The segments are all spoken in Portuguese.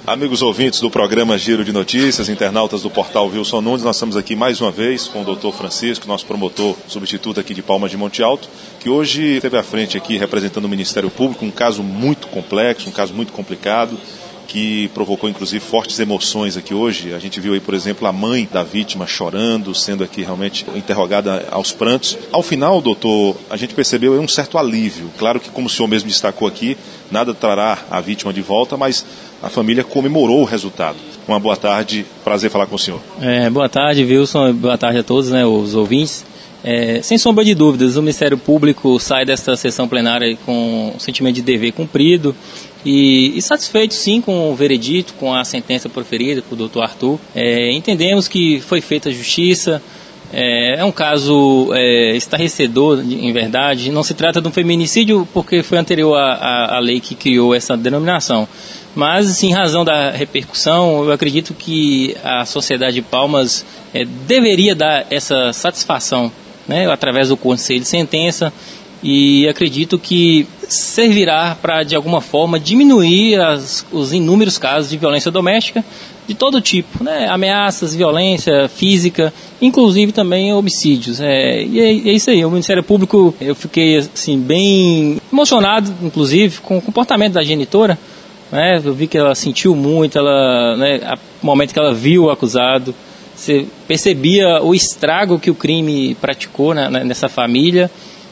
Amigos ouvintes do programa Giro de Notícias, internautas do portal Wilson Nunes, nós estamos aqui mais uma vez com o Dr. Francisco, nosso promotor substituto aqui de Palmas de Monte Alto, que hoje esteve à frente aqui representando o Ministério Público, um caso muito complexo, um caso muito complicado, que provocou inclusive fortes emoções aqui hoje. A gente viu aí, por exemplo, a mãe da vítima chorando, sendo aqui realmente interrogada aos prantos. Ao final, doutor, a gente percebeu aí um certo alívio. Claro que, como o senhor mesmo destacou aqui, nada trará a vítima de volta, mas a família comemorou o resultado. Uma boa tarde, prazer falar com o senhor. Boa tarde, Wilson, boa tarde a todos, os ouvintes. Sem sombra de dúvidas, o Ministério Público sai desta sessão plenária com um sentimento de dever cumprido e satisfeito sim com o veredito, com a sentença proferida pelo Dr. Arthur. Entendemos que foi feita a justiça, é um caso estarrecedor, em verdade. Não se trata de um feminicídio porque foi anterior à lei que criou essa denominação. Mas, em razão da repercussão, eu acredito que a sociedade de Palmas deveria dar essa satisfação, através do conselho de sentença, e acredito que servirá para, de alguma forma, diminuir os inúmeros casos de violência doméstica de todo tipo, ameaças, violência física, inclusive também homicídios. E é isso aí. O Ministério Público, eu fiquei assim, bem emocionado, inclusive, com o comportamento da genitora. Eu vi que ela sentiu muito, no momento que ela viu o acusado, você percebia o estrago que o crime praticou nessa família,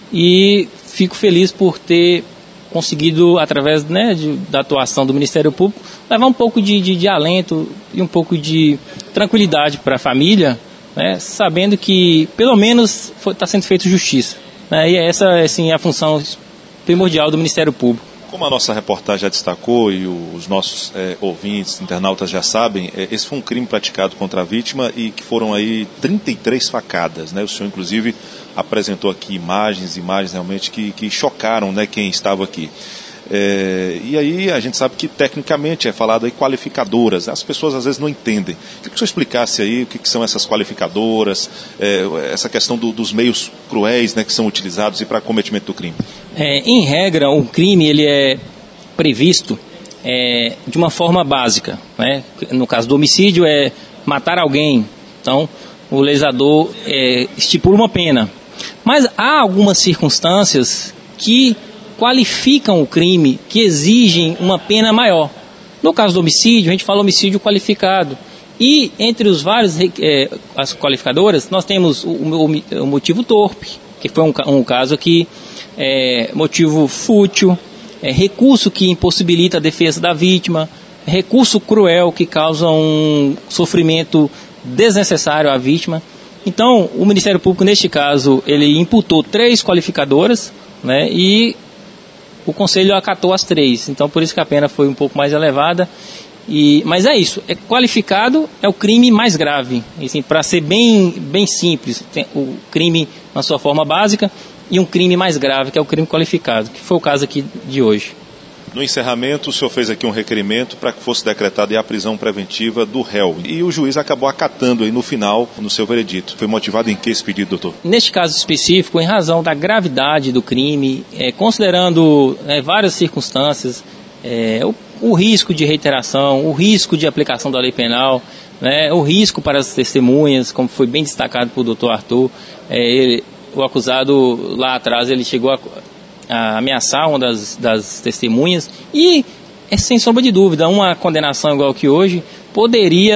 e fico feliz por ter conseguido, através da atuação do Ministério Público, levar um pouco de alento e um pouco de tranquilidade para a família, sabendo que pelo menos está sendo feita justiça. E essa assim, é a função primordial do Ministério Público. Como a nossa reportagem já destacou e os nossos ouvintes, internautas já sabem, esse foi um crime praticado contra a vítima e que foram aí 33 facadas. O senhor, inclusive, apresentou aqui imagens realmente que chocaram quem estava aqui. E aí a gente sabe que tecnicamente é falado aí qualificadoras. As pessoas às vezes não entendem. Queria que o senhor explicasse aí o que são essas qualificadoras, essa questão dos meios cruéis que são utilizados e para cometimento do crime. Em regra, o crime ele é previsto de uma forma básica. No caso do homicídio é matar alguém. Então o legislador estipula uma pena. Mas há algumas circunstâncias que qualificam o crime, que exigem uma pena maior. No caso do homicídio, a gente fala homicídio qualificado. E entre os vários as qualificadoras, nós temos o motivo torpe, que foi um caso aqui, motivo fútil, recurso que impossibilita a defesa da vítima, recurso cruel que causa um sofrimento desnecessário à vítima. Então, o Ministério Público, neste caso, ele imputou 3 qualificadoras, e o Conselho acatou as 3. Então, por isso que a pena foi um pouco mais elevada. Mas é isso, qualificado é o crime mais grave. Assim, para ser bem simples, tem o crime na sua forma básica e um crime mais grave, que é o crime qualificado, que foi o caso aqui de hoje. No encerramento, o senhor fez aqui um requerimento para que fosse decretada a prisão preventiva do réu. E o juiz acabou acatando aí no final, no seu veredito. Foi motivado em que esse pedido, doutor? Neste caso específico, em razão da gravidade do crime, considerando várias circunstâncias, o risco de reiteração, o risco de aplicação da lei penal, o risco para as testemunhas, como foi bem destacado pelo Dr. Arthur, o acusado lá atrás ele chegou a ameaçar uma das testemunhas e, sem sombra de dúvida, uma condenação igual que hoje poderia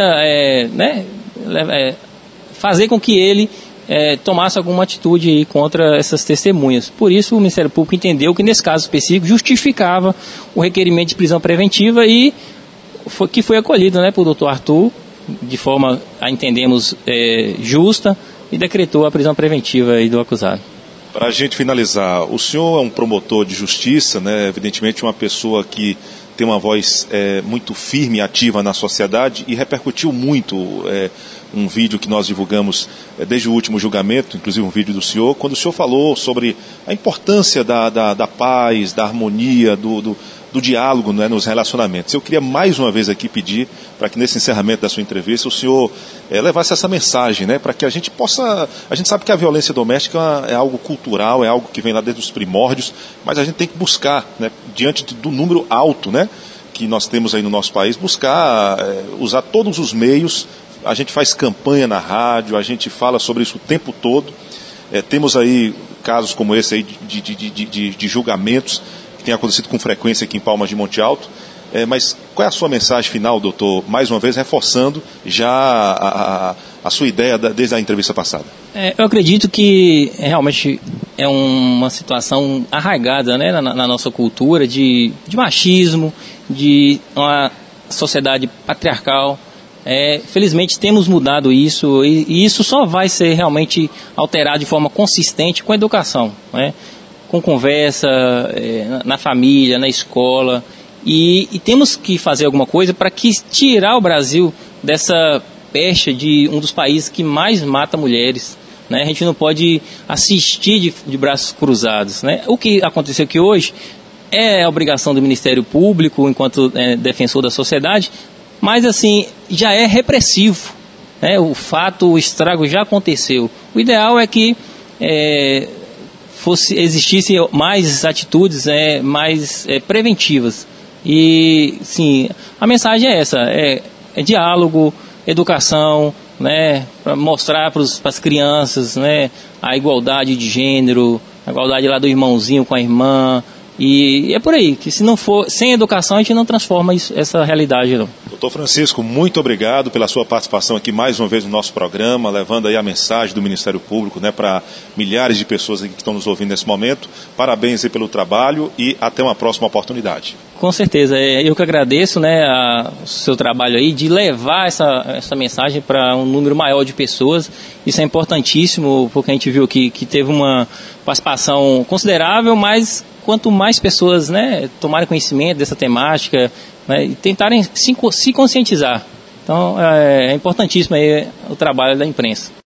fazer com que ele tomasse alguma atitude contra essas testemunhas. Por isso o Ministério Público entendeu que nesse caso específico justificava o requerimento de prisão preventiva e que foi acolhido pelo Dr. Arthur de forma, entendemos, justa, e decretou a prisão preventiva aí do acusado. Para a gente finalizar, o senhor é um promotor de justiça, evidentemente uma pessoa que tem uma voz muito firme e ativa na sociedade e repercutiu muito um vídeo que nós divulgamos desde o último julgamento, inclusive um vídeo do senhor, quando o senhor falou sobre a importância da paz, da harmonia, do diálogo nos relacionamentos. Eu queria mais uma vez aqui pedir para que nesse encerramento da sua entrevista o senhor levasse essa mensagem, para que a gente possa... A gente sabe que a violência doméstica é algo cultural, é algo que vem lá desde os primórdios, mas a gente tem que buscar, diante do número alto, que nós temos aí no nosso país, buscar usar todos os meios. A gente faz campanha na rádio, a gente fala sobre isso o tempo todo. Temos aí casos como esse aí de julgamentos que têm acontecido com frequência aqui em Palmas de Monte Alto. Mas qual é a sua mensagem final, doutor? Mais uma vez, reforçando já a sua ideia desde a entrevista passada. Eu acredito que realmente é uma situação arraigada, né, na nossa cultura de machismo, de uma sociedade patriarcal. Felizmente temos mudado isso, e isso só vai ser realmente alterado de forma consistente com a educação, né? Com conversa, na família, na escola, e temos que fazer alguma coisa para tirar o Brasil dessa pecha de um dos países que mais mata mulheres, né? A gente não pode assistir de braços cruzados, né? O que aconteceu aqui hoje é a obrigação do Ministério Público, enquanto defensor da sociedade, mas assim, já é repressivo, né? O estrago já aconteceu. O ideal é que existissem mais atitudes mais preventivas. E sim, a mensagem é essa, é diálogo, educação, né? Para mostrar para as crianças, né, a igualdade de gênero, a igualdade lá do irmãozinho com a irmã. E é por aí, que se não for sem educação a gente não transforma essa realidade, não. Doutor Francisco, muito obrigado pela sua participação aqui mais uma vez no nosso programa, levando aí a mensagem do Ministério Público, né, para milhares de pessoas que estão nos ouvindo nesse momento. Parabéns aí pelo trabalho e até uma próxima oportunidade. Com certeza, eu que agradeço, né, o seu trabalho aí de levar essa mensagem para um número maior de pessoas. Isso é importantíssimo, porque a gente viu que teve uma participação considerável, mas quanto mais pessoas, né, tomarem conhecimento dessa temática, né, e tentarem se conscientizar. Então é importantíssimo aí o trabalho da imprensa.